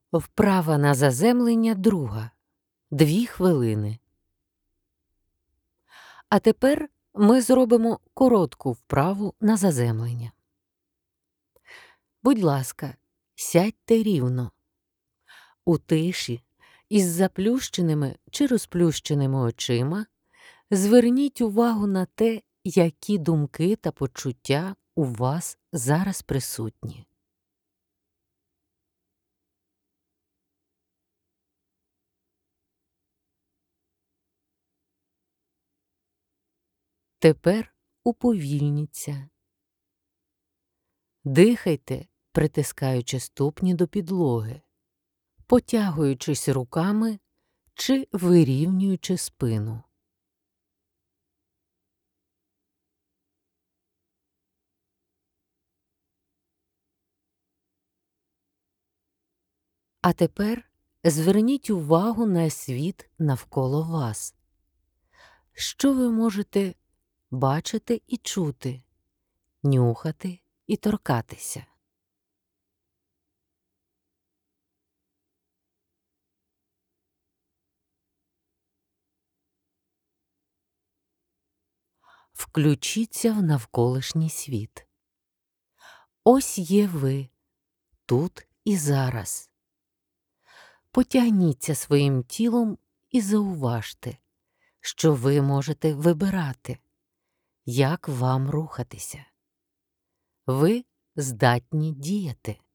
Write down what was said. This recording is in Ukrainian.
Вправа на заземлення друга. 2 хвилини. А тепер ми зробимо коротку вправу на заземлення. Будь ласка, сядьте рівно. У тиші із заплющеними чи розплющеними очима зверніть увагу на те, які думки та почуття у вас зараз присутні. Тепер уповільніться. Дихайте, притискаючи ступні до підлоги, потягуючись руками чи вирівнюючи спину. А тепер зверніть увагу на світ навколо вас. Що ви можете бачити і чути, нюхати і торкатися? Включіться в навколишній світ. Ось є ви, тут і зараз. Потягніться своїм тілом і зауважте, що ви можете вибирати, як вам рухатися. Ви здатні діяти.